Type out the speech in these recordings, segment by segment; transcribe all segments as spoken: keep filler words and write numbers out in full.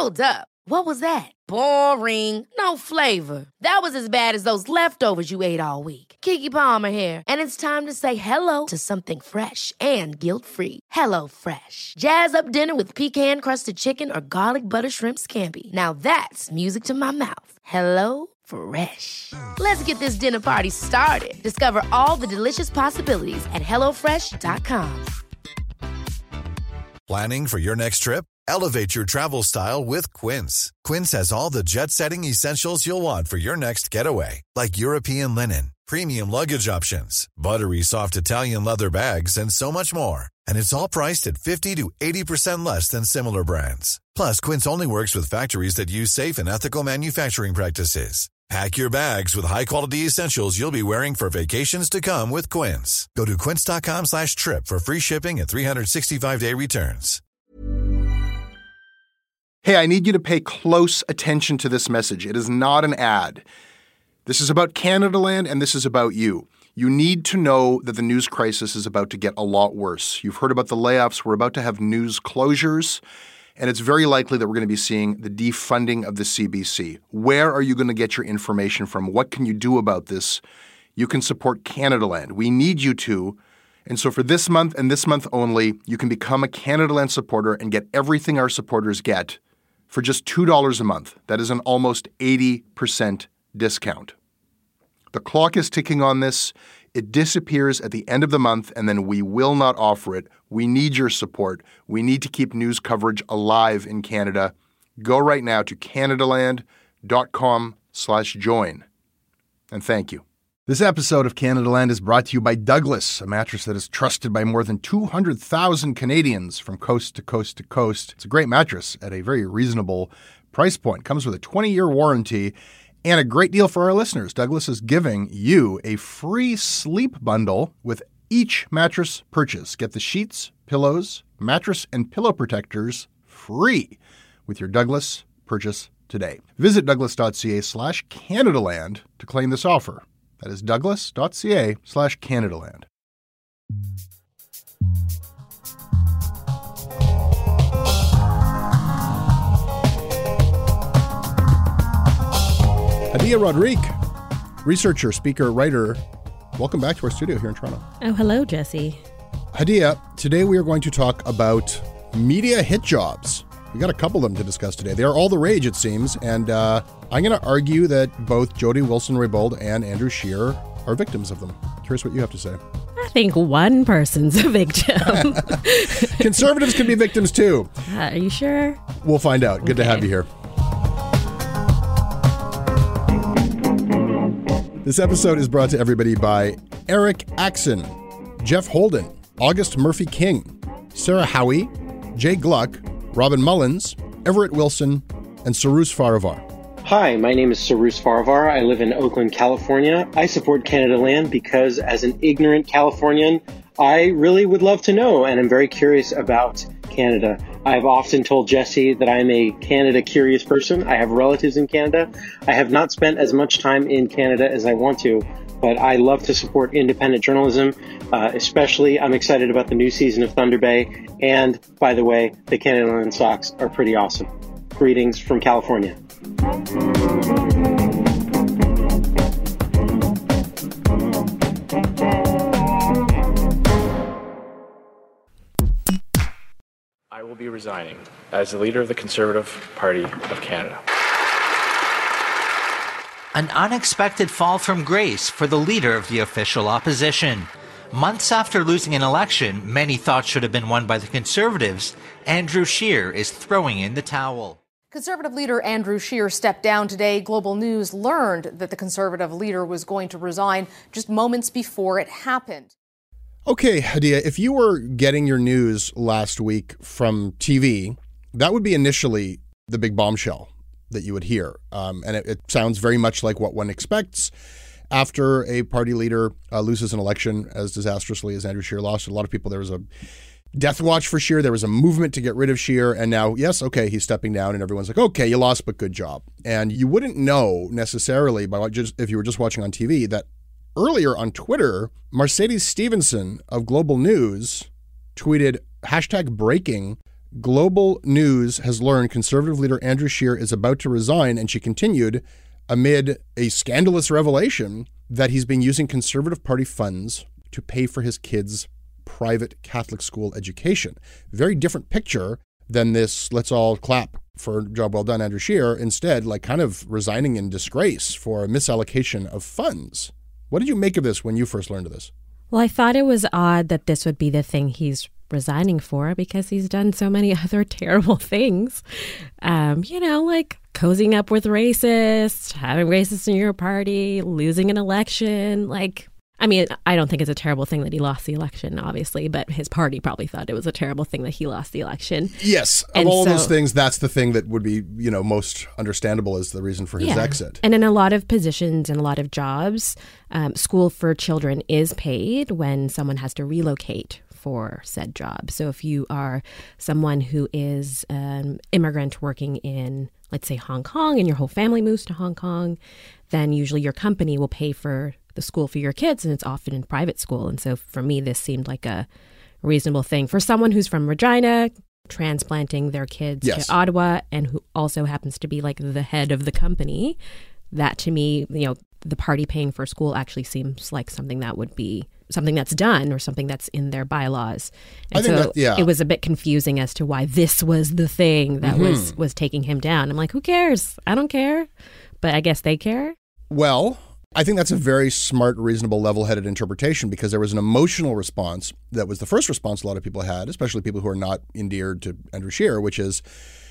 Hold up. What was that? Boring. No flavor. That was as bad as those leftovers you ate all week. Keke Palmer here. And it's time to say hello to something fresh and guilt-free. Hello Fresh. Jazz up dinner with pecan-crusted chicken or garlic butter shrimp scampi. Now that's music to my mouth. Hello Fresh. Let's get this dinner party started. Discover all the delicious possibilities at hello fresh dot com. Planning for your next trip? Elevate your travel style with Quince. Quince has all the jet-setting essentials you'll want for your next getaway, like European linen, premium luggage options, buttery soft Italian leather bags, and so much more. And it's all priced at fifty to eighty percent less than similar brands. Plus, Quince only works with factories that use safe and ethical manufacturing practices. Pack your bags with high-quality essentials you'll be wearing for vacations to come with Quince. Go to quince.com slash trip for free shipping and three sixty-five day returns. Hey, I need you to pay close attention to this message. It is not an ad. This is about Canadaland, and this is about you. You need to know that the news crisis is about to get a lot worse. You've heard about the layoffs. We're about to have news closures, and it's very likely that we're going to be seeing the defunding of the C B C. Where are you going to get your information from? What can you do about this? You can support Canadaland. We need you to. And so for this month and this month only, you can become a Canadaland supporter and get everything our supporters get for just two dollars a month. That is an almost eighty percent discount. The clock is ticking on this. It disappears at the end of the month, and then we will not offer it. We need your support. We need to keep news coverage alive in Canada. Go right now to canadaland.com slash join. And thank you. This episode of Canadaland is brought to you by Douglas, a mattress that is trusted by more than two hundred thousand Canadians from coast to coast to coast. It's a great mattress at a very reasonable price point. Comes with a twenty-year warranty and a great deal for our listeners. Douglas is giving you a free sleep bundle with each mattress purchase. Get the sheets, pillows, mattress, and pillow protectors free with your Douglas purchase today. Visit douglas.ca slash Canadaland to claim this offer. That is douglas.ca slash Canadaland. Hadia Rodrigue, researcher, speaker, writer. Welcome back to our studio here in Toronto. Oh, hello, Jesse. Hadia, today we are going to talk about media hit jobs. We got a couple of them to discuss today. They are all the rage, it seems, and uh, I'm going to argue that both Jody Wilson-Raybould and Andrew Scheer are victims of them. Curious what you have to say. I think one person's a victim. Conservatives can be victims too. Uh, are you sure? We'll find out. Good okay. to have you here. This episode is brought to everybody by Eric Axon, Jeff Holden, August Murphy King, Sarah Howie, Jay Gluck, Robin Mullins, Everett Wilson, and Sarus Farivar. Hi, my name is Sarus Farivar. I live in Oakland, California. I support Canadaland because as an ignorant Californian, I really would love to know, and I'm very curious about Canada. I've often told Jesse that I'm a Canada-curious person. I have relatives in Canada. I have not spent as much time in Canada as I want to, but I love to support independent journalism. Uh, especially, I'm excited about the new season of Thunder Bay. And, by the way, the Canadaland Sox are pretty awesome. Greetings from California. I will be resigning as the leader of the Conservative Party of Canada. An unexpected fall from grace for the leader of the official opposition. Months after losing an election many thought should have been won by the Conservatives, Andrew Scheer is throwing in the towel. Conservative leader Andrew Scheer stepped down today. Global News learned that the Conservative leader was going to resign just moments before it happened. Okay, Hadia, if you were getting your news last week from T V, that would be initially the big bombshell that you would hear. Um, and it, it sounds very much like what one expects after a party leader uh, loses an election as disastrously as Andrew Scheer lost. A lot of people, there was a death watch for Scheer. There was a movement to get rid of Scheer. And now, yes, okay, he's stepping down and everyone's like, okay, you lost, but good job. And you wouldn't know necessarily by what just if you were just watching on T V that earlier on Twitter, Mercedes Stevenson of Global News tweeted hashtag breaking. Global News has learned Conservative leader Andrew Scheer is about to resign, and she continued, amid a scandalous revelation that he's been using Conservative Party funds to pay for his kids' private Catholic school education. Very different picture than this, let's all clap for a job well done, Andrew Scheer. Instead, like kind of resigning in disgrace for a misallocation of funds. What did you make of this when you first learned of this? Well, I thought it was odd that this would be the thing he's resigning for because he's done so many other terrible things. Um, you know, like cozying up with racists, having racists in your party, losing an election. Like, I mean, I don't think it's a terrible thing that he lost the election, obviously, but his party probably thought it was a terrible thing that he lost the election. Yes. Of and all so, those things, that's the thing that would be, you know, most understandable as the reason for his yeah. exit. And in a lot of positions and a lot of jobs, um, school for children is paid when someone has to relocate for said job. So if you are someone who is an immigrant working in, let's say, Hong Kong, and your whole family moves to Hong Kong, then usually your company will pay for the school for your kids, and it's often in private school. And so for me, this seemed like a reasonable thing. For someone who's from Regina, transplanting their kids yes. to Ottawa, and who also happens to be like the head of the company, that to me, you know, the party paying for school actually seems like something that would be something that's done or something that's in their bylaws. And I think so that, yeah. it was a bit confusing as to why this was the thing that mm-hmm. was, was taking him down. I'm like, who cares? I don't care. But I guess they care. Well, I think that's a very smart, reasonable, level-headed interpretation because there was an emotional response that was the first response a lot of people had, especially people who are not endeared to Andrew Scheer, which is,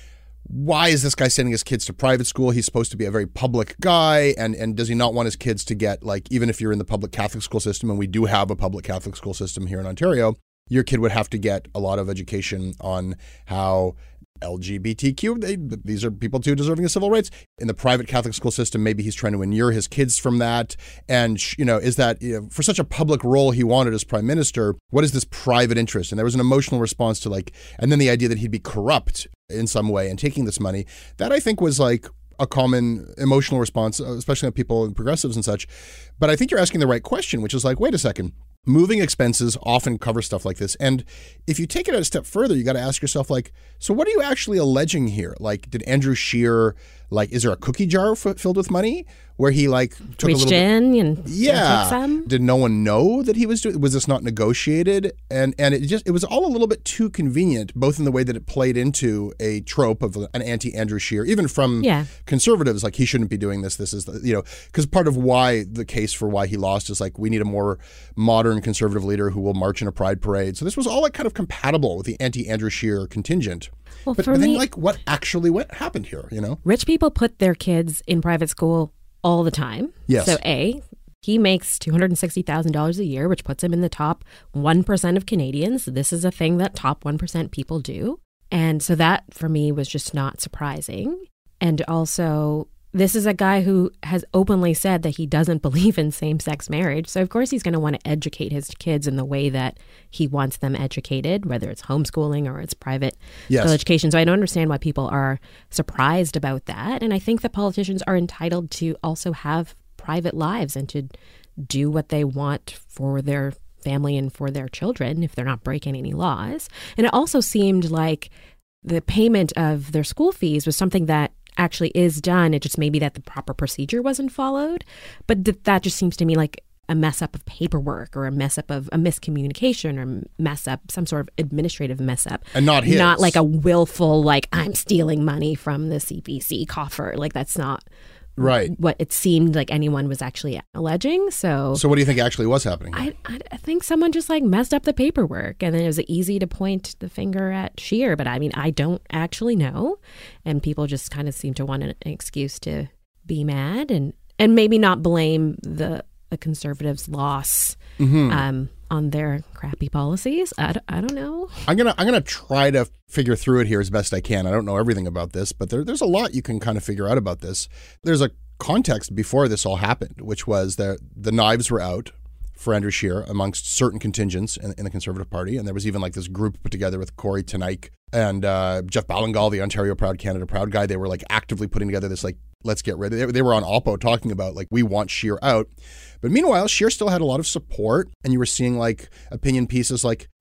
why is this guy sending his kids to private school? He's supposed to be a very public guy. And, and does he not want his kids to get, like, even if you're in the public Catholic school system, and we do have a public Catholic school system here in Ontario, your kid would have to get a lot of education on how L G B T Q, they, these are people too deserving of civil rights. In the private Catholic school system, maybe he's trying to inure his kids from that. And, you know, is that, you know, for such a public role he wanted as prime minister, what is this private interest? And there was an emotional response to like, and then the idea that he'd be corrupt in some way and taking this money, that I think was like a common emotional response, especially on people and progressives and such. But I think you're asking the right question, which is like, wait a second. Moving expenses often cover stuff like this. And if you take it a step further, you got to ask yourself, like, so what are you actually alleging here? Like, did Andrew Scheer, like, is there a cookie jar f- filled with money where he, like, took Reached a little in bit? and yeah. took some? Did no one know that he was doing, was this not negotiated? And and it just, it was all a little bit too convenient, both in the way that it played into a trope of an anti-Andrew Scheer, even from yeah. conservatives, like, he shouldn't be doing this. This is, the, you know, because part of why the case for why he lost is like, we need a more modern conservative leader who will march in a pride parade. So this was all like kind of compatible with the anti-Andrew Scheer contingent. Well, but, for but then me, like what actually went happened here, you know? Rich people put their kids in private school all the time. Yes. So A, he makes two hundred sixty thousand dollars a year, which puts him in the top one percent of Canadians. This is a thing that top one percent people do. And so that for me was just not surprising. And also, this is a guy who has openly said that he doesn't believe in same-sex marriage. So, of course, he's going to want to educate his kids in the way that he wants them educated, whether it's homeschooling or it's private yes. education. So I don't understand why people are surprised about that. And I think that politicians are entitled to also have private lives and to do what they want for their family and for their children if they're not breaking any laws. And it also seemed like the payment of their school fees was something that actually is done. It just maybe that the proper procedure wasn't followed. But th- that just seems to me like a mess up of paperwork or a mess up of a miscommunication or mess up, some sort of administrative mess up. And not his. Not like a willful, like, I'm stealing money from the C P C coffer. Like, that's not right. what it seemed like anyone was actually alleging. So So what do you think actually was happening? I, I, I think someone just like messed up the paperwork, and then it was easy to point the finger at Scheer. But I mean, I don't actually know. And people just kind of seem to want an excuse to be mad and, and maybe not blame the, the Conservatives' loss mm-hmm. um, on their crappy policies. I, d- I don't know. I'm gonna I'm gonna try to figure through it here as best I can. I don't know everything about this, but there, there's a lot you can kind of figure out about this. There's a context before this all happened, which was that the knives were out for Andrew Scheer amongst certain contingents in, in the Conservative Party, and there was even like this group put together with Corey Tenike and uh, Jeff Ballingall, the Ontario Proud, Canada Proud guy. They were like actively putting together this like, let's get rid of it. They, they were on Oppo talking about like, we want Scheer out. But meanwhile, Scheer still had a lot of support, and you were seeing like opinion pieces like,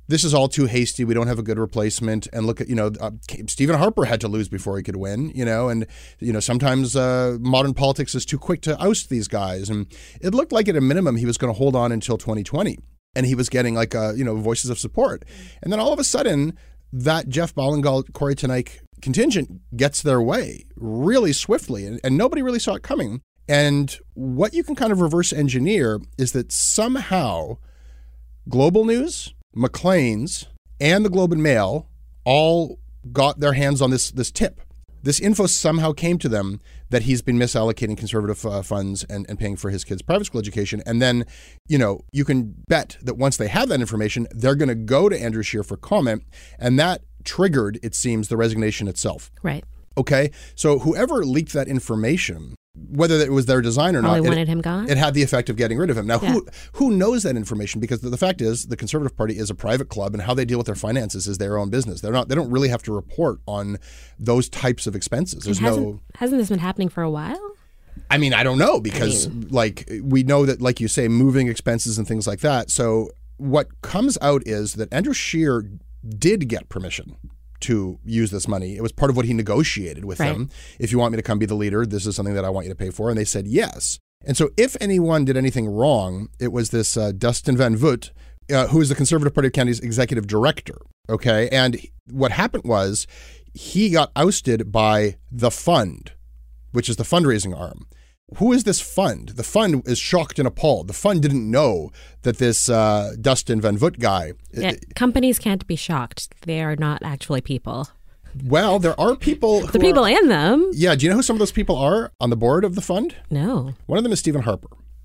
this is all too hasty. We don't have a good replacement. And look at, you know, uh, Stephen Harper had to lose before he could win, you know, and, you know, sometimes uh, modern politics is too quick to oust these guys. And it looked like at a minimum he was going to hold on until twenty twenty. And he was getting like, uh, you know, voices of support. And then all of a sudden, that Jeff Ballingall, Corey Teneycke contingent gets their way really swiftly. And, and nobody really saw it coming. And what you can kind of reverse engineer is that somehow Global News, Maclean's, and the Globe and Mail all got their hands on this this tip. This info somehow came to them that he's been misallocating conservative uh, funds and, and paying for his kids' private school education. And then, you know, you can bet that once they have that information, they're going to go to Andrew Scheer for comment. And that triggered, it seems, the resignation itself. Right. Okay. So whoever leaked that information, whether it was their design or Probably not, wanted it, him gone. It had the effect of getting rid of him. Now, Yeah. who who knows that information? Because the, the fact is, the Conservative Party is a private club, and how they deal with their finances is their own business. They're not. They don't really have to report on those types of expenses. There's hasn't, no. Hasn't this been happening for a while? I mean, I don't know because, I mean, like, we know that, like you say, moving expenses and things like that. So what comes out is that Andrew Scheer did get permission to use this money. It was part of what he negotiated with Right. them. If you want me to come be the leader, this is something that I want you to pay for. And they said yes. And so if anyone did anything wrong, it was this uh, Dustin Van Voot, uh, who is the Conservative Party of Canada's executive director. Okay. And what happened was he got ousted by the fund, which is the fundraising arm. Who is this fund? The fund is shocked and appalled. The fund didn't know that this uh, Dustin Van Voot guy. Yeah, companies can't be shocked. They are not actually people. Well, there are people. Who The people are, in them. Yeah. Do you know who some of those people are on the board of the fund? No. One of them is Stephen Harper.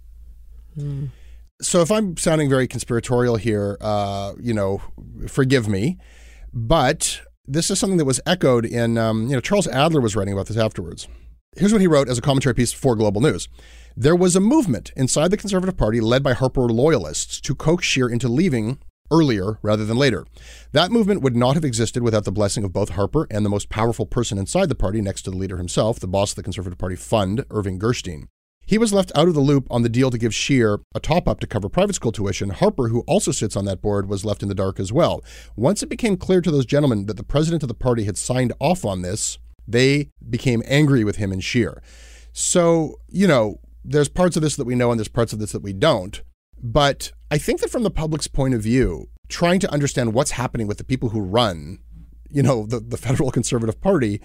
Hmm. So if I'm sounding very conspiratorial here, uh, you know, forgive me. But this is something that was echoed in, um, you know, Charles Adler was writing about this afterwards. Here's what he wrote as a commentary piece for Global News. There was a movement inside the Conservative Party led by Harper loyalists to coax Scheer into leaving earlier rather than later. That movement would not have existed without the blessing of both Harper and the most powerful person inside the party next to the leader himself, the boss of the Conservative Party fund, Irving Gerstein. He was left out of the loop on the deal to give Scheer a top-up to cover private school tuition. Harper, who also sits on that board, was left in the dark as well. Once it became clear to those gentlemen that the president of the party had signed off on this, they became angry with him and Scheer. So, you know, there's parts of this that we know and there's parts of this that we don't. But I think that from the public's point of view, trying to understand what's happening with the people who run, you know, the, the federal Conservative Party,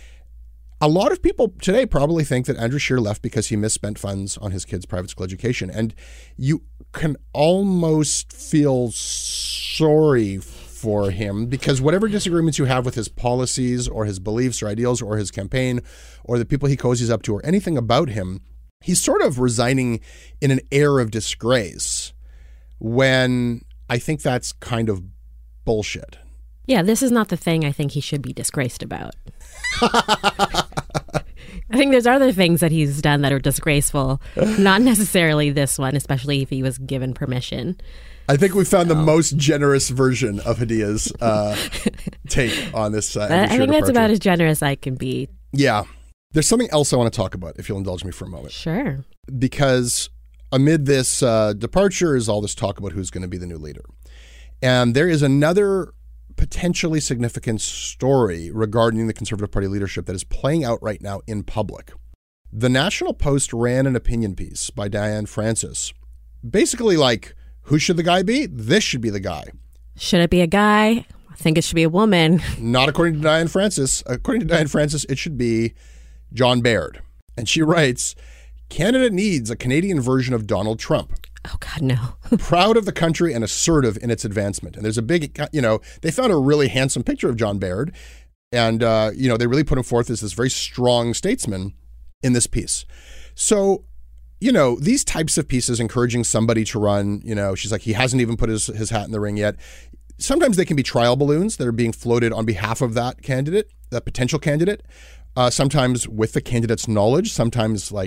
a lot of people today probably think that Andrew Scheer left because he misspent funds on his kids' private school education. And you can almost feel sorry for him because whatever disagreements you have with his policies or his beliefs or ideals or his campaign or the people he cozies up to or anything about him, he's sort of resigning in an air of disgrace when I think that's kind of bullshit. Yeah, this is not the thing I think he should be disgraced about. I think there's other things that he's done that are disgraceful, not necessarily this one, especially if he was given permission. I think we found so. the most generous version of Hadia's uh, take on this. Uh, I think departure. that's about as generous I can be. Yeah. There's something else I want to talk about, if you'll indulge me for a moment. Sure. Because amid this uh, departure is all this talk about who's going to be the new leader. And there is another potentially significant story regarding the Conservative Party leadership that is playing out right now in public. The National Post ran an opinion piece by Dianne Francis, basically like, who should the guy be? This should be the guy. Should it be a guy? I think it should be a woman. Not according to Dianne Francis. According to Dianne Francis, it should be John Baird. And she writes, Canada needs a Canadian version of Donald Trump. Oh, God, no. Proud of the country and assertive in its advancement. And there's a big, you know, they found a really handsome picture of John Baird. And, uh, you know, they really put him forth as this very strong statesman in this piece. So, you know, these types of pieces encouraging somebody to run, you know, she's like, he hasn't even put his, his hat in the ring yet. Sometimes they can be trial balloons that are being floated on behalf of that candidate, that potential candidate. Uh, sometimes with the candidate's knowledge, sometimes like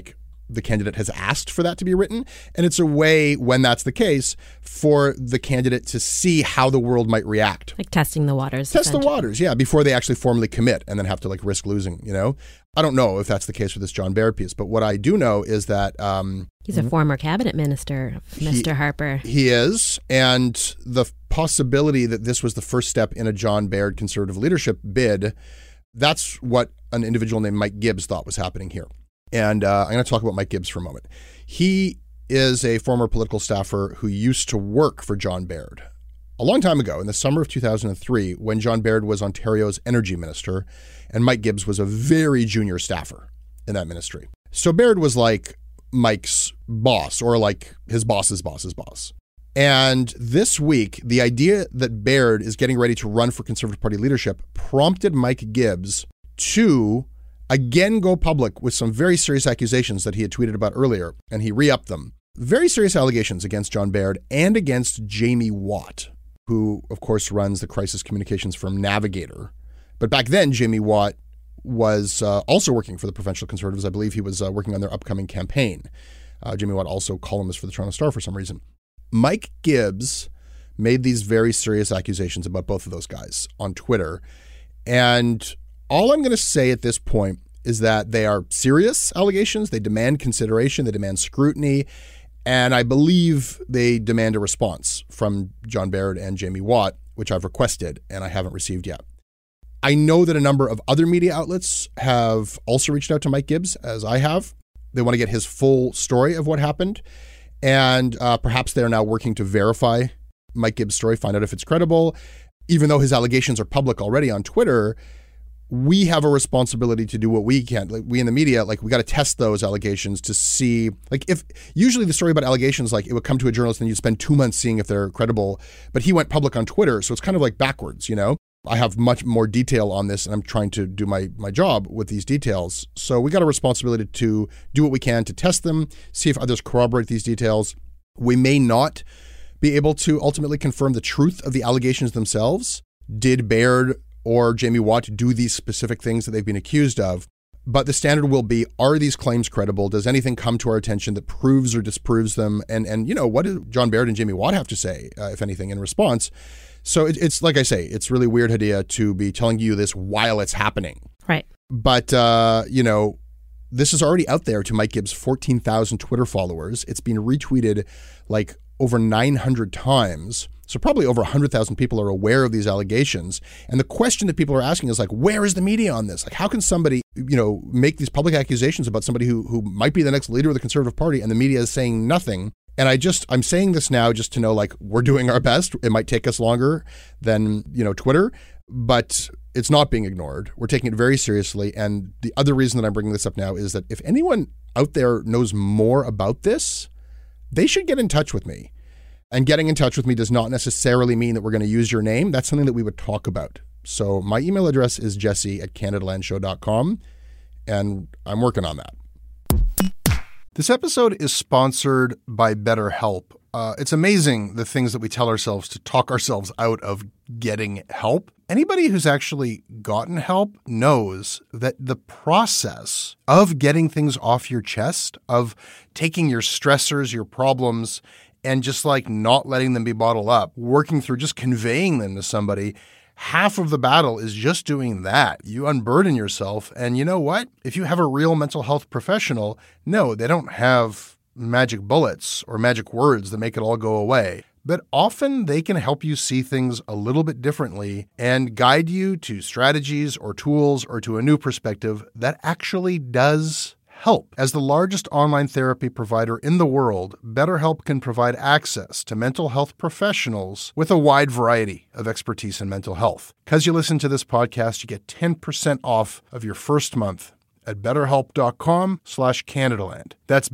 the candidate has asked for that to be written. And it's a way, when that's the case, for the candidate to see how the world might react. Like testing the waters. Test the waters, yeah, before they actually formally commit and then have to like risk losing, you know? I don't know if that's the case with this John Baird piece, but what I do know is that... Um, He's a former cabinet minister, Mister he, Harper. He is, and the possibility that this was the first step in a John Baird conservative leadership bid, that's what an individual named Mike Gibbs thought was happening here. And uh, I'm going to talk about Mike Gibbs for a moment. He is a former political staffer who used to work for John Baird a long time ago, in the summer of two thousand three, when John Baird was Ontario's energy minister, and Mike Gibbs was a very junior staffer in that ministry. So Baird was like Mike's boss, or like his boss's boss's boss. And this week, the idea that Baird is getting ready to run for Conservative Party leadership prompted Mike Gibbs to again go public with some very serious accusations that he had tweeted about earlier, and he re-upped them. Very serious allegations against John Baird and against Jamie Watt, who, of course, runs the crisis communications firm Navigator. But back then, Jamie Watt was uh, also working for the Provincial Conservatives. I believe he was uh, working on their upcoming campaign. Uh, Jamie Watt also columnist for the Toronto Star for some reason. Mike Gibbs made these very serious accusations about both of those guys on Twitter. And all I'm going to say at this point is that they are serious allegations. They demand consideration. They demand scrutiny. And I believe they demand a response from John Baird and Jamie Watt, which I've requested and I haven't received yet. I know that a number of other media outlets have also reached out to Mike Gibbs, as I have. They want to get his full story of what happened. And uh, perhaps they're now working to verify Mike Gibbs' story, find out if it's credible. Even though his allegations are public already on Twitter, we have a responsibility to do what we can. Like we in the media, like we got to test those allegations to see, like if usually the story about allegations, like it would come to a journalist and you'd spend two months seeing if they're credible, but he went public on Twitter. So it's kind of like backwards, you know? I have much more detail on this and I'm trying to do my, my job with these details. So we got a responsibility to do what we can to test them, see if others corroborate these details. We may not be able to ultimately confirm the truth of the allegations themselves. Did Baird or Jamie Watt do these specific things that they've been accused of? But the standard will be, are these claims credible? Does anything come to our attention that proves or disproves them? And, and you know, what do John Baird and Jamie Watt have to say, uh, if anything, in response? So it, it's, like I say, it's really weird, Hadia, to be telling you this while it's happening. Right. But, uh, you know, this is already out there to Mike Gibbs' fourteen thousand Twitter followers. It's been retweeted like over nine hundred times. So probably over one hundred thousand people are aware of these allegations. And the question that people are asking is like, where is the media on this? Like, how can somebody, you know, make these public accusations about somebody who who might be the next leader of the Conservative Party and the media is saying nothing? And I just, I'm saying this now just to know, like, we're doing our best. It might take us longer than, you know, Twitter, but it's not being ignored. We're taking it very seriously. And the other reason that I'm bringing this up now is that if anyone out there knows more about this, they should get in touch with me. And getting in touch with me does not necessarily mean that we're going to use your name. That's something that we would talk about. So my email address is jesse at canadalandshow dot com, and I'm working on that. This episode is sponsored by BetterHelp. Uh, it's amazing the things that we tell ourselves to talk ourselves out of getting help. Anybody who's actually gotten help knows that the process of getting things off your chest, of taking your stressors, your problems, and just like not letting them be bottled up, working through just conveying them to somebody, half of the battle is just doing that. You unburden yourself. And you know what? If you have a real mental health professional, no, they don't have magic bullets or magic words that make it all go away. But often they can help you see things a little bit differently and guide you to strategies or tools or to a new perspective that actually does help. As the largest online therapy provider in the world, BetterHelp can provide access to mental health professionals with a wide variety of expertise in mental health. Because you listen to this podcast, you get ten percent off of your first month at betterhelp.com slash Canadaland. That's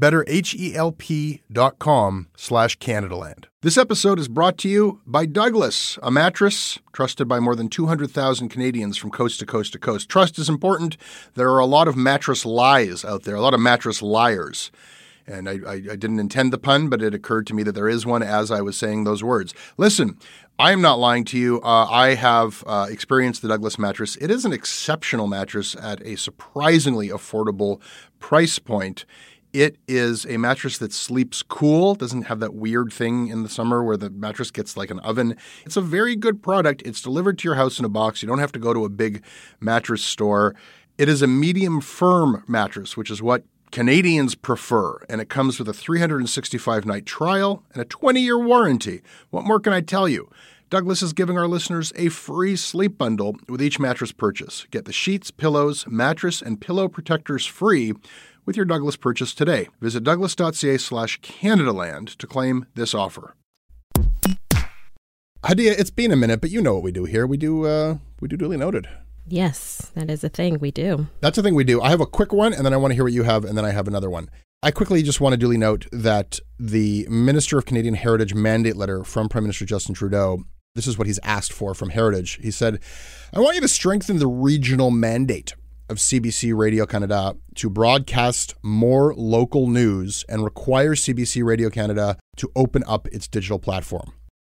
betterhelp.com slash Canadaland. This episode is brought to you by Douglas, a mattress trusted by more than two hundred thousand Canadians from coast to coast to coast. Trust is important. There are a lot of mattress lies out there, a lot of mattress liars. And I, I, I didn't intend the pun, but it occurred to me that there is one as I was saying those words. Listen, I am not lying to you. Uh, I have uh, experienced the Douglas mattress. It is an exceptional mattress at a surprisingly affordable price point. It is a mattress that sleeps cool, doesn't have that weird thing in the summer where the mattress gets like an oven. It's a very good product. It's delivered to your house in a box. You don't have to go to a big mattress store. It is a medium firm mattress, which is what Canadians prefer, and it comes with a three hundred sixty-five night trial and a twenty year warranty. What more can I tell you? Douglas is giving our listeners a free sleep bundle with each mattress purchase. Get the sheets, pillows, mattress, and pillow protectors free with your Douglas purchase today. Visit douglas.ca slash Canadaland to claim this offer. Hadia, it's been a minute, but you know what we do here. We do uh, we do Duly Noted. Yes, that is a thing we do. That's a thing we do. I have a quick one, and then I want to hear what you have, and then I have another one. I quickly just want to duly note that the Minister of Canadian Heritage mandate letter from Prime Minister Justin Trudeau, this is what he's asked for from Heritage. He said, I want you to strengthen the regional mandate of C B C Radio Canada to broadcast more local news and require C B C Radio Canada to open up its digital platform.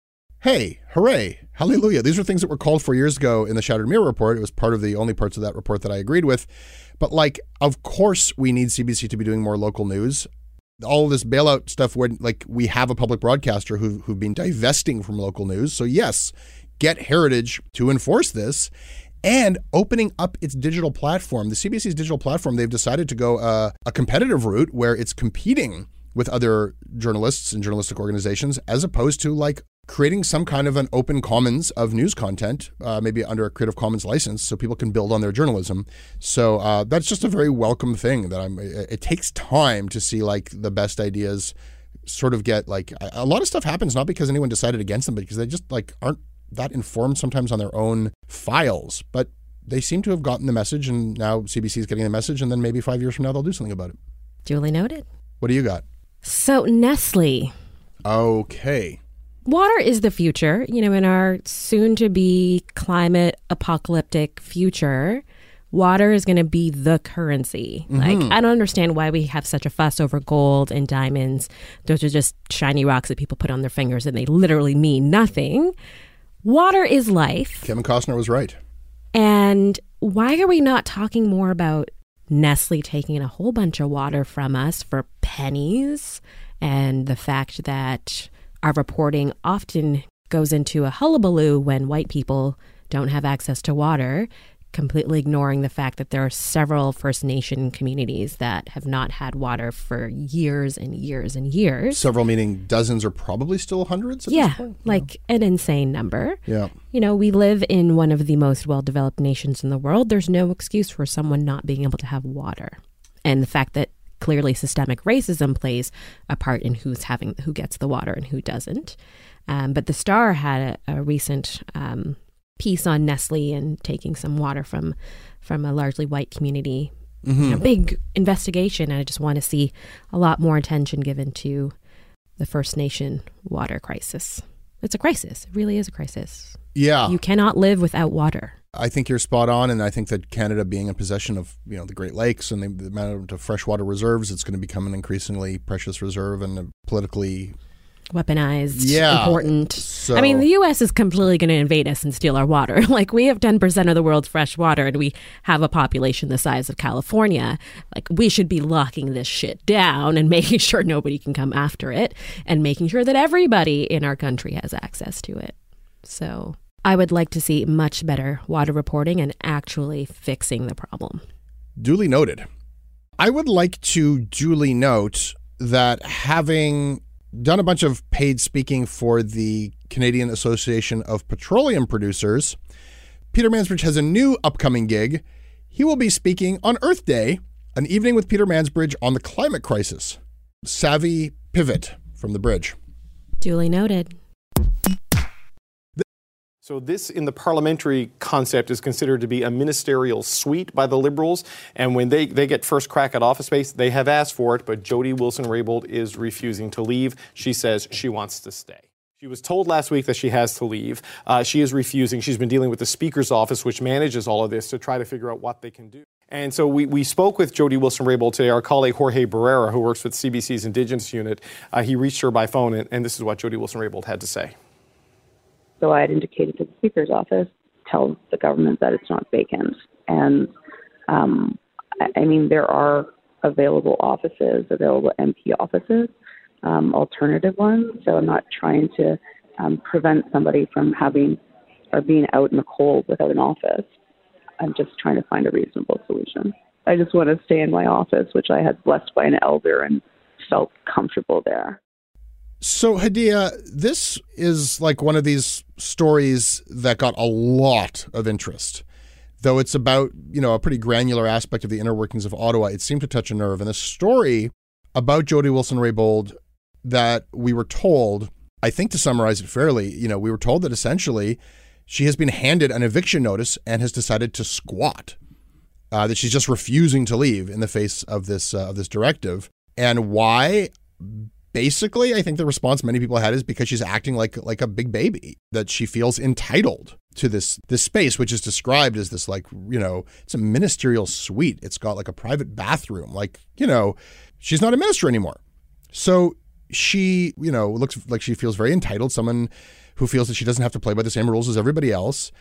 Hey, hooray, hallelujah. These are things that were called for years ago in the Shattered Mirror report. It was part of the only parts of that report that I agreed with. But like, of course we need C B C to be doing more local news. All of this bailout stuff where like we have a public broadcaster who, who've been divesting from local news. So yes, get Heritage to enforce this. And opening up its digital platform, the C B C's digital platform, they've decided to go uh, a competitive route where it's competing with other journalists and journalistic organizations, as opposed to like creating some kind of an open commons of news content, uh, maybe under a Creative Commons license, so people can build on their journalism. So uh, that's just a very welcome thing. That I'm. It, it takes time to see like the best ideas sort of get like a lot of stuff happens not because anyone decided against them, but because they just like aren't that informed sometimes on their own files, but they seem to have gotten the message, and now C B C is getting the message, and then maybe five years from now they'll do something about it. Duly noted. What do you got? So Nestle. Okay. Water is the future. You know, in our soon-to-be climate apocalyptic future, water is going to be the currency. Mm-hmm. Like, I don't understand why we have such a fuss over gold and diamonds. Those are just shiny rocks that people put on their fingers, and they literally mean nothing. Water is life. Kevin Costner was right. And why are we not talking more about Nestle taking a whole bunch of water from us for pennies, and the fact that our reporting often goes into a hullabaloo when white people don't have access to water, completely ignoring the fact that there are several First Nation communities that have not had water for years and years and years. Several meaning dozens or probably still hundreds at yeah, this point? like yeah. an insane number. Yeah. You know, we live in one of the most well-developed nations in the world. There's no excuse for someone not being able to have water. And the fact that clearly systemic racism plays a part in who's having, who gets the water and who doesn't. Um, but the Star had a, a recent um, piece on Nestle and taking some water from from a largely white community. Mm-hmm. You know, big investigation. And I just want to see a lot more attention given to the First Nation water crisis. It's a crisis. It really is a crisis. Yeah. You cannot live without water. I think you're spot on, and I think that Canada being in possession of, you know, the Great Lakes and the, the amount of freshwater reserves, it's going to become an increasingly precious reserve and a politically weaponized, yeah, important. So, I mean, the U S is completely going to invade us and steal our water. Like, we have ten percent of the world's fresh water, and we have a population the size of California. Like, we should be locking this shit down and making sure nobody can come after it, and making sure that everybody in our country has access to it. So I would like to see much better water reporting and actually fixing the problem. Duly noted. I would like to duly note that having done a bunch of paid speaking for the Canadian Association of Petroleum Producers, Peter Mansbridge has a new upcoming gig. He will be speaking on Earth Day, an evening with Peter Mansbridge on the climate crisis. Savvy pivot from the bridge. Duly noted. So this, in the parliamentary concept, is considered to be a ministerial suite by the Liberals. And when they, they get first crack at office space, they have asked for it, but Jody Wilson-Raybould is refusing to leave. She says she wants to stay. She was told last week that she has to leave. Uh, she is refusing. She's been dealing with the Speaker's office, which manages all of this, to try to figure out what they can do. And so we, we spoke with Jody Wilson-Raybould today. Our colleague Jorge Barrera, who works with C B C's Indigenous unit, uh, he reached her by phone, and, and this is what Jody Wilson-Raybould had to say. So I had indicated to the Speaker's office, tell the government that it's not vacant. And, um, I, I mean, there are available offices, available M P offices, um, alternative ones. So I'm not trying to um, prevent somebody from having or being out in the cold without an office. I'm just trying to find a reasonable solution. I just want to stay in my office, which I had blessed by an elder and felt comfortable there. So, Hadiya, this is like one of these stories that got a lot of interest. Though it's about, you know, a pretty granular aspect of the inner workings of Ottawa, it seemed to touch a nerve. And the story about Jody Wilson-Raybould that we were told, I think to summarize it fairly, you know, we were told that essentially she has been handed an eviction notice and has decided to squat, uh, that she's just refusing to leave in the face of this uh, of this directive. And why? Basically, I think the response many people had is because she's acting like like a big baby, that she feels entitled to this this space, which is described as this, like, you know, it's a ministerial suite. It's got like a private bathroom. Like, you know, she's not a minister anymore. So she, you know, looks like she feels very entitled, someone who feels that she doesn't have to play by the same rules as everybody else.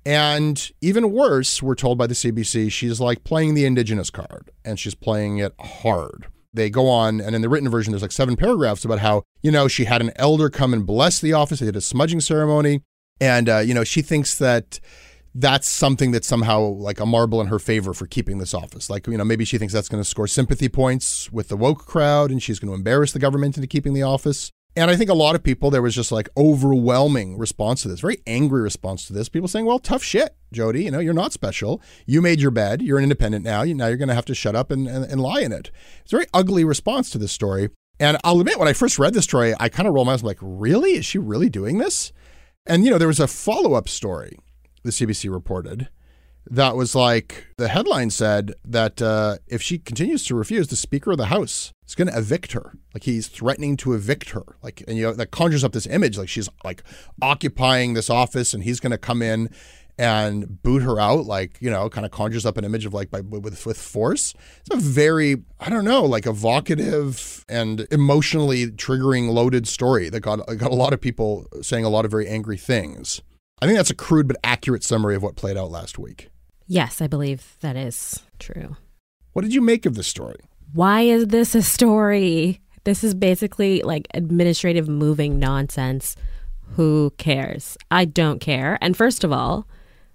And even worse, we're told by the C B C, she's like playing the Indigenous card, and she's playing it hard. They go on, and in the written version, there's like seven paragraphs about how, you know, she had an elder come and bless the office. They did a smudging ceremony. And, uh, you know, she thinks that that's something that's somehow like a marble in her favor for keeping this office. Like, you know, maybe she thinks that's going to score sympathy points with the woke crowd, and she's going to embarrass the government into keeping the office. And I think a lot of people, there was just like overwhelming response to this, very angry response to this. People saying, well, tough shit, Jody, you know, you're not special. You made your bed. You're an independent now. You, now you're going to have to shut up and, and, and lie in it. It's a very ugly response to this story. And I'll admit, when I first read this story, I kind of rolled my eyes like, really? Is she really doing this? And, you know, there was a follow-up story the C B C reported that was like, the headline said that uh, if she continues to refuse, the Speaker of the House is going to evict her. Like, he's threatening to evict her. Like, and, you know, that conjures up this image, like she's like occupying this office and he's going to come in and boot her out. Like, you know, kind of conjures up an image of like by, with, with force. It's a very, I don't know, like evocative and emotionally triggering loaded story that got, got a lot of people saying a lot of very angry things. I think that's a crude but accurate summary of what played out last week. Yes, I believe that is true. What did you make of this story? Why is this a story? This is basically like administrative moving nonsense. Who cares? I don't care. And first of all,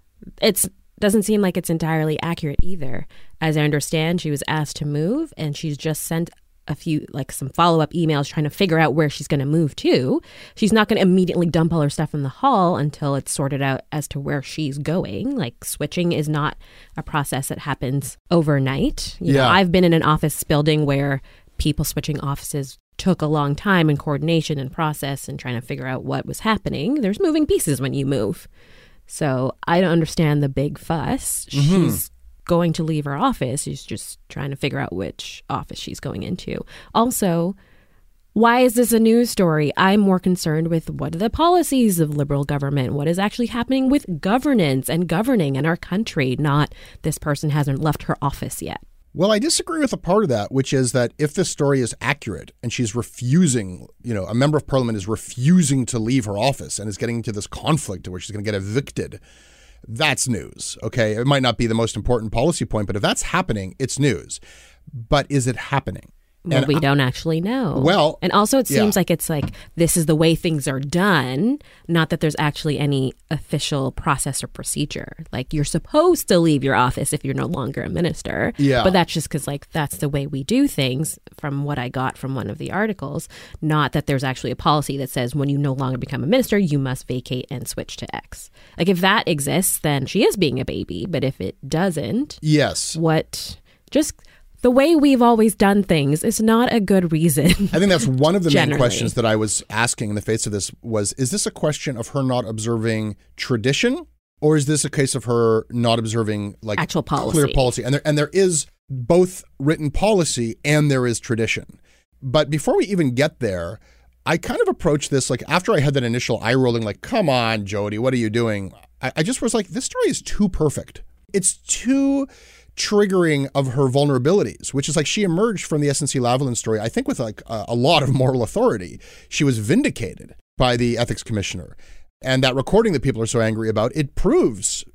it doesn't seem like it's entirely accurate either. As I understand, she was asked to move and she's just sent a few, like some follow-up emails trying to figure out where she's going to move to. She's not going to immediately dump all her stuff in the hall until it's sorted out as to where she's going. Like, switching is not a process that happens overnight. You yeah. know, I've been in an office building where people switching offices took a long time in coordination and process and trying to figure out what was happening. There's moving pieces when you move. So I don't understand the big fuss. Mm-hmm. She's going to leave her office. She's just trying to figure out which office she's going into. Also, why is this a news story? I'm more concerned with what are the policies of Liberal government? What is actually happening with governance and governing in our country? Not this person hasn't left her office yet. Well, I disagree with a part of that, which is that if this story is accurate and she's refusing, you know, a member of parliament is refusing to leave her office and is getting into this conflict where she's going to get evicted, that's news. Okay. It might not be the most important policy point, but if that's happening, it's news. But is it happening? Well, and we I, don't actually know. Well, and also it seems yeah. like it's like this is the way things are done, not that there's actually any official process or procedure. Like, you're supposed to leave your office if you're no longer a minister. Yeah. But that's just because like that's the way we do things from what I got from one of the articles, not that there's actually a policy that says when you no longer become a minister, you must vacate and switch to X. Like, if that exists, then she is being a baby. But if it doesn't, yes, what just... the way we've always done things is not a good reason. I think that's one of the main questions that I was asking in the face of this was, is this a question of her not observing tradition, or is this a case of her not observing like actual policy, clear policy? And there, and there is both written policy and there is tradition. But before we even get there, I kind of approached this like after I had that initial eye rolling, like, come on, Jody, what are you doing? I, I just was like, this story is too perfect. It's too triggering of her vulnerabilities, which is like she emerged from the S N C-Lavalin story, I think with like a, a lot of moral authority. She was vindicated by the ethics commissioner. And that recording that people are so angry about, it proves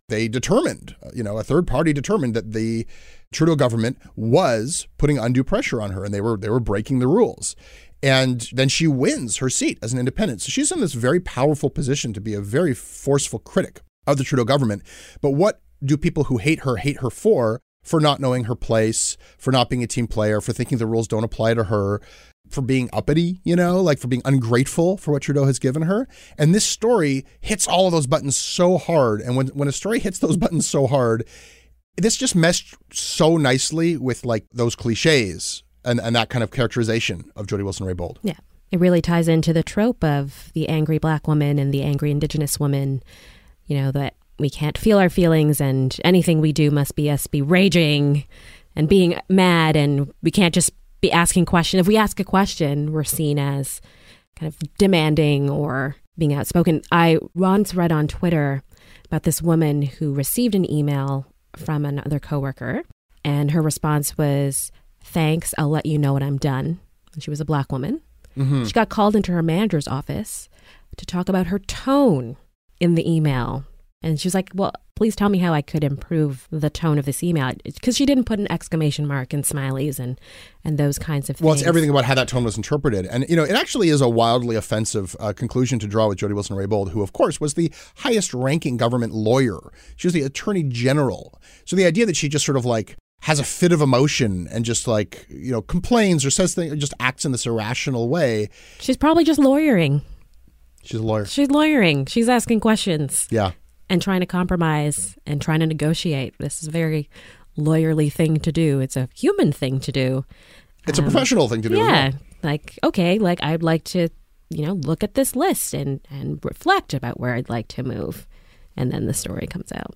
they determined, you know, a third party determined that the Trudeau government was putting undue pressure on her and they were they were breaking the rules. And then she wins her seat as an independent. So she's in this very powerful position to be a very forceful critic of the Trudeau government. But what do people who hate her hate her for? For not knowing her place, for not being a team player, for thinking the rules don't apply to her, for being uppity, you know, like for being ungrateful for what Trudeau has given her. And this story hits all of those buttons so hard. And when, when a story hits those buttons so hard, this just meshed so nicely with like those cliches and, and that kind of characterization of Jody Wilson-Raybould. Yeah. It really ties into the trope of the angry Black woman and the angry Indigenous woman, you know, that we can't feel our feelings and anything we do must be us be raging and being mad, and we can't just be asking questions. If we ask a question, we're seen as kind of demanding or being outspoken. I once read on Twitter about this woman who received an email from another coworker, and her response was, "Thanks, I'll let you know when I'm done." And she was a Black woman. Mm-hmm. She got called into her manager's office to talk about her tone in the email. And she was like, well, please tell me how I could improve the tone of this email. Because she didn't put an exclamation mark and smileys and, and those kinds of things. Well, it's everything about how that tone was interpreted. And, you know, it actually is a wildly offensive uh, conclusion to draw with Jody Wilson-Raybould, who, of course, was the highest ranking government lawyer. She was the attorney general. So the idea that she just sort of like has a fit of emotion and just like, you know, complains or says things or just acts in this irrational way. She's probably just lawyering. She's a lawyer. She's lawyering. She's asking questions. Yeah. And trying to compromise and trying to negotiate. This is a very lawyerly thing to do. It's a human thing to do. It's um, a professional thing to do. Yeah. Like, okay, like I'd like to, you know, look at this list and, and reflect about where I'd like to move. And then the story comes out.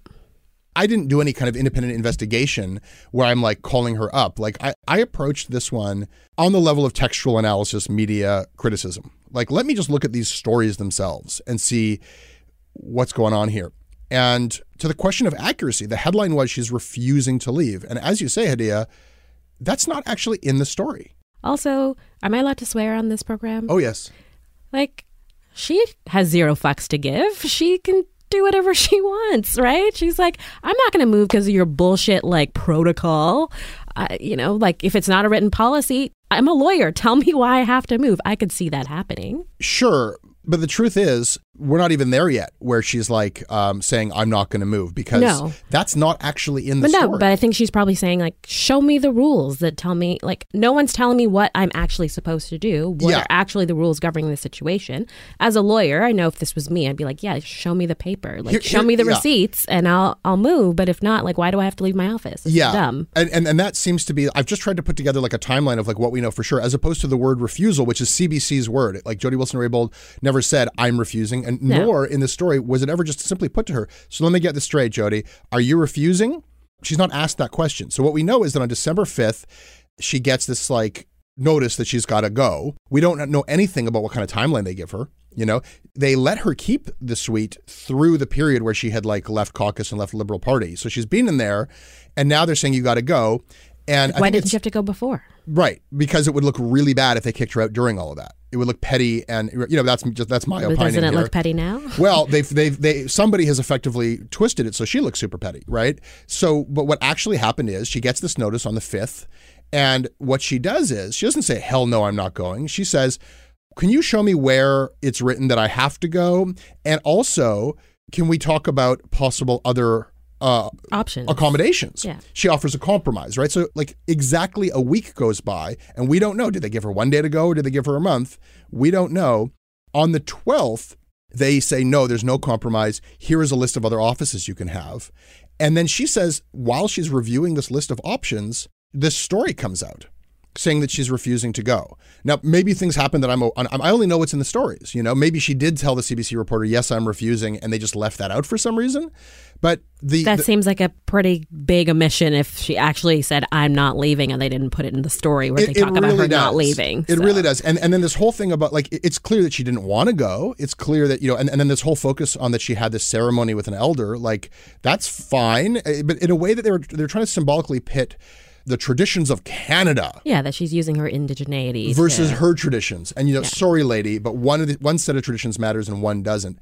I didn't do any kind of independent investigation where I'm like calling her up. Like I, I approached this one on the level of textual analysis, media criticism. Like, let me just look at these stories themselves and see what's going on here. And to the question of accuracy, the headline was she's refusing to leave. And as you say, Hadia, that's not actually in the story. Also, am I allowed to swear on this program? Oh, yes. Like, she has zero fucks to give. She can do whatever she wants, right? She's like, I'm not going to move because of your bullshit, like, protocol. Uh, you know, like, if it's not a written policy, I'm a lawyer. Tell me why I have to move. I could see that happening. Sure. But the truth is, we're not even there yet where she's like um, saying, I'm not going to move, because no. that's not actually in the but story. No, but I think she's probably saying, like, show me the rules that tell me, like, no one's telling me what I'm actually supposed to do. What yeah. are actually the rules governing the situation? As a lawyer, I know if this was me, I'd be like, yeah, show me the paper. Like, here, show here, me the yeah. receipts and I'll I'll move. But if not, like, why do I have to leave my office? It's yeah. dumb. And, and and that seems to be, I've just tried to put together like a timeline of like what we know for sure, as opposed to the word refusal, which is C B C's word. Like Jody Wilson-Raybould never said, I'm refusing. And no. nor in the story was it ever just simply put to her. So let me get this straight, Jody. Are you refusing? She's not asked that question. So what we know is that on December fifth, she gets this like notice that she's got to go. We don't know anything about what kind of timeline they give her. You know, they let her keep the suite through the period where she had like left caucus and left Liberal Party. So she's been in there, and now they're saying you got to go. And why I think didn't you have to go before? Right, because it would look really bad if they kicked her out during all of that. It would look petty, and you know that's just that's my but opinion. Doesn't it here. look petty now? Well, they've they've they somebody has effectively twisted it so she looks super petty, right? So, but what actually happened is she gets this notice on the fifth, and what she does is she doesn't say hell no, I'm not going. She says, can you show me where it's written that I have to go, and also can we talk about possible other Uh, options, accommodations. Yeah. She offers a compromise, right? So like exactly a week goes by and we don't know. Did they give her one day to go or did they give her a month? We don't know. On the twelfth, they say, no, there's no compromise. Here is a list of other offices you can have. And then she says, while she's reviewing this list of options, this story comes out saying that she's refusing to go. Now, maybe things happen that I'm, I only know what's in the stories. You know, maybe she did tell the C B C reporter, yes, I'm refusing, and they just left that out for some reason. But the that the, seems like a pretty big omission if she actually said, I'm not leaving, and they didn't put it in the story where it, they talk really about her does. not leaving. It so. really does. And and then this whole thing about like, it's clear that she didn't want to go. It's clear that, you know, and, and then this whole focus on that she had this ceremony with an elder, like that's fine. But in a way that they were, they're trying to symbolically pit the traditions of Canada. Yeah, that she's using her indigeneity. Versus to, her traditions. And, you know, yeah. sorry, lady, but one of the, one set of traditions matters and one doesn't.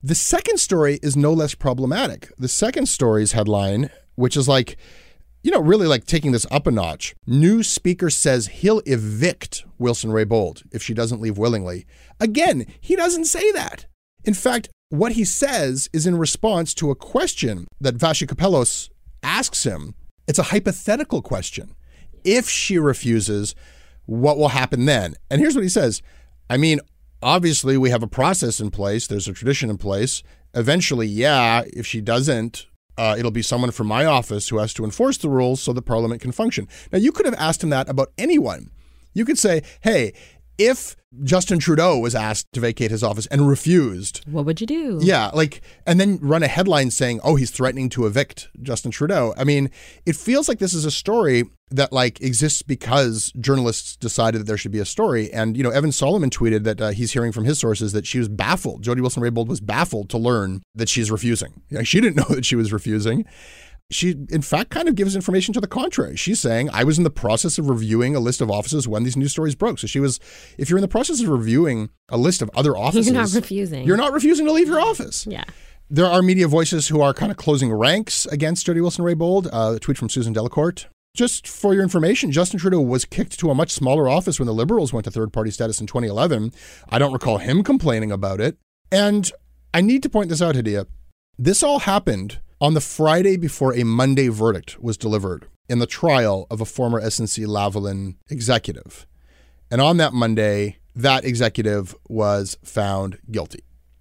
The second story is no less problematic. The second story's headline, which is like, you know, really like taking this up a notch. New speaker says he'll evict Wilson-Raybould if she doesn't leave willingly. Again, he doesn't say that. In fact, what he says is in response to a question that Vassiliopoulos asks him. It's a hypothetical question. If she refuses, what will happen then? And here's what he says. I mean, obviously we have a process in place. There's a tradition in place. Eventually, yeah, if she doesn't, uh, it'll be someone from my office who has to enforce the rules so that Parliament can function. Now, you could have asked him that about anyone. You could say, hey, if Justin Trudeau was asked to vacate his office and refused, what would you do? Yeah, like, and then run a headline saying, oh, he's threatening to evict Justin Trudeau. I mean, it feels like this is a story that like exists because journalists decided that there should be a story. And, you know, Evan Solomon tweeted that uh, he's hearing from his sources that she was baffled. Jody Wilson-Raybould was baffled to learn that she's refusing. You know, she didn't know that she was refusing. She, in fact, kind of gives information to the contrary. She's saying, I was in the process of reviewing a list of offices when these news stories broke. So she was, if you're in the process of reviewing a list of other offices. You're not refusing. You're not refusing to leave your office. Yeah. There are media voices who are kind of closing ranks against Jody Wilson-Raybould. Uh, a tweet from Susan Delacourt. Just for your information, Justin Trudeau was kicked to a much smaller office when the Liberals went to third-party status in twenty eleven. I don't recall him complaining about it. And I need to point this out, Hadia. This all happened on the Friday before a Monday verdict was delivered in the trial of a former S N C-Lavalin executive. And on that Monday, that executive was found guilty.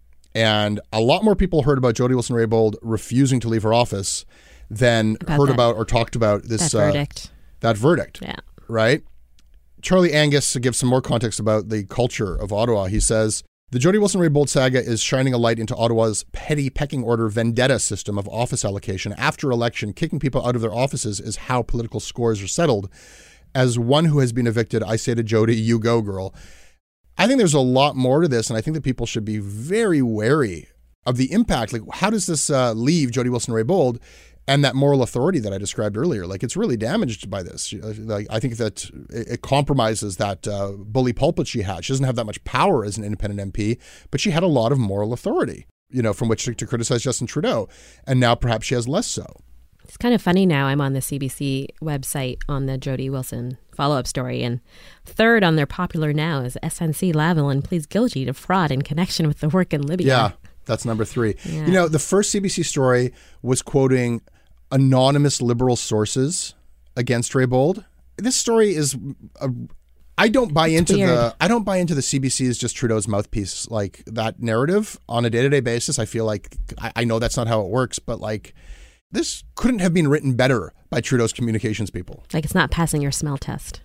And a lot more people heard about Jody Wilson-Raybould refusing to leave her office than about heard that, about or talked about this that verdict. Uh, that verdict. Yeah. Right? Charlie Angus, to give some more context about the culture of Ottawa, he says, the Jody Wilson-Raybould saga is shining a light into Ottawa's petty pecking order vendetta system of office allocation. After election, kicking people out of their offices is how political scores are settled. As one who has been evicted, I say to Jody, you go, girl. I think there's a lot more to this, and I think that people should be very wary of the impact. Like, how does this uh, leave Jody Wilson-Raybould and that moral authority that I described earlier? Like, it's really damaged by this. Like, I think that it compromises that uh, bully pulpit she had. She doesn't have that much power as an independent M P, but she had a lot of moral authority, you know, from which to, to criticize Justin Trudeau. And now perhaps she has less so. It's kind of funny now. I'm on the C B C website on the Jody Wilson follow-up story, and third on their popular now is S N C-Lavalin pleads guilty to fraud in connection with the work in Libya. Yeah, that's number three. Yeah. You know, the first C B C story was quoting anonymous Liberal sources against Raybould. This story is, a, I don't buy it's into weird. the, I don't buy into the C B C is just Trudeau's mouthpiece, like that narrative on a day-to-day basis. I feel like, I, I know that's not how it works, but like, this couldn't have been written better by Trudeau's communications people. Like, it's not passing your smell test.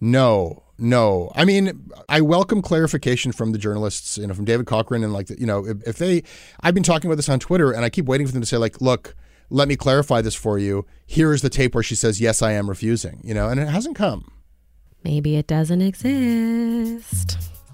No, no. I mean, I welcome clarification from the journalists, you know, from David Cochrane and like, the, you know, if, if they, I've been talking about this on Twitter and I keep waiting for them to say like, look, let me clarify this for you. Here is the tape where she says, yes, I am refusing, you know, and it hasn't come. Maybe it doesn't exist.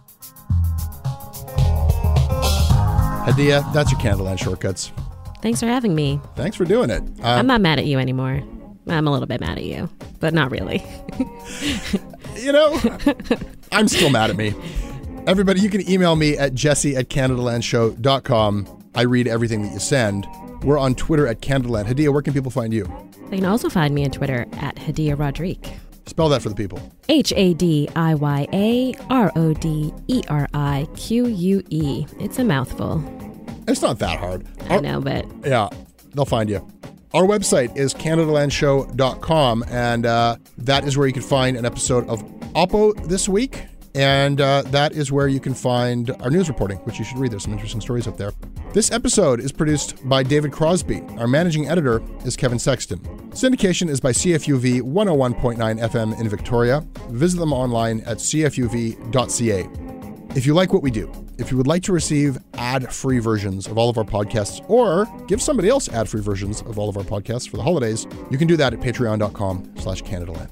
Hadia, that's your Canadaland Shortcuts. Thanks for having me. Thanks for doing it. Um, I'm not mad at you anymore. I'm a little bit mad at you, but not really. You know, I'm still mad at me. Everybody, you can email me at jesse at canadalandshow dot com. I read everything that you send. We're on Twitter at Canadaland. Hadia, where can people find you? They can also find me on Twitter at Hadia Rodrigue. Spell that for the people. H A D I Y A R O D E R I Q U E. It's a mouthful. It's not that hard. I know, but... Yeah, they'll find you. Our website is canadalandshow dot com, and uh, that is where you can find an episode of Oppo this week. And uh, that is where you can find our news reporting, which you should read. There's some interesting stories up there. This episode is produced by David Crosby. Our managing editor is Kevin Sexton. Syndication is by C F U V one oh one point nine F M in Victoria. Visit them online at c f u v dot c a. If you like what we do, if you would like to receive ad-free versions of all of our podcasts or give somebody else ad-free versions of all of our podcasts for the holidays, you can do that at patreon dot com slash Canadaland.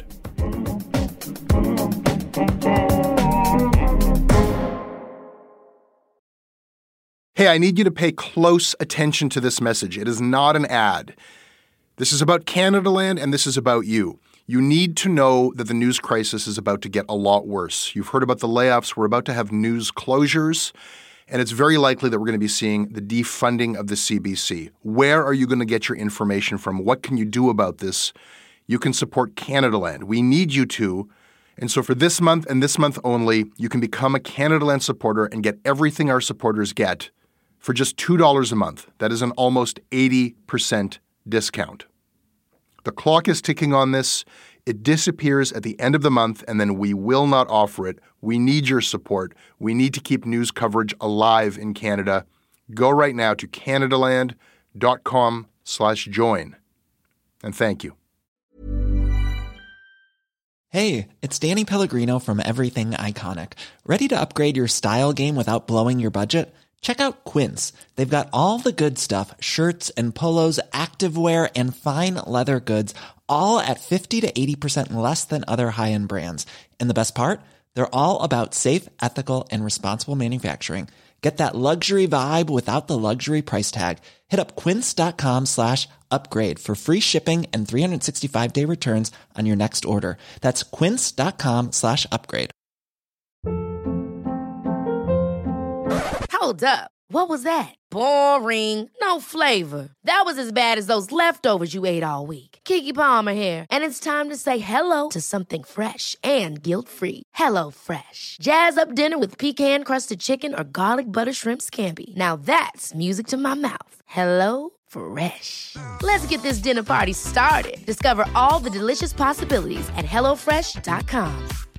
Hey, I need you to pay close attention to this message. It is not an ad. This is about Canadaland, and this is about you. You need to know that the news crisis is about to get a lot worse. You've heard about the layoffs. We're about to have news closures. And it's very likely that we're going to be seeing the defunding of the C B C. Where are you going to get your information from? What can you do about this? You can support Canadaland. We need you to. And so for this month and this month only, you can become a Canadaland supporter and get everything our supporters get for just two dollars a month. That is an almost eighty percent discount. The clock is ticking on this. It disappears at the end of the month, and then we will not offer it. We need your support. We need to keep news coverage alive in Canada. Go right now to canadaland.com slash join. And thank you. Hey, it's Danny Pellegrino from Everything Iconic. Ready to upgrade your style game without blowing your budget? Check out Quince. They've got all the good stuff, shirts and polos, activewear, and fine leather goods, all at fifty to eighty percent less than other high-end brands. And the best part? They're all about safe, ethical, and responsible manufacturing. Get that luxury vibe without the luxury price tag. Hit up quince.com slash upgrade for free shipping and three sixty-five day returns on your next order. That's quince.com slash upgrade. Hold up. What was that? Boring. No flavor. That was as bad as those leftovers you ate all week. Keke Palmer here. And it's time to say hello to something fresh and guilt-free. Hello Fresh. Jazz up dinner with pecan-crusted chicken or garlic butter shrimp scampi. Now that's music to my mouth. Hello Fresh. Let's get this dinner party started. Discover all the delicious possibilities at hello fresh dot com.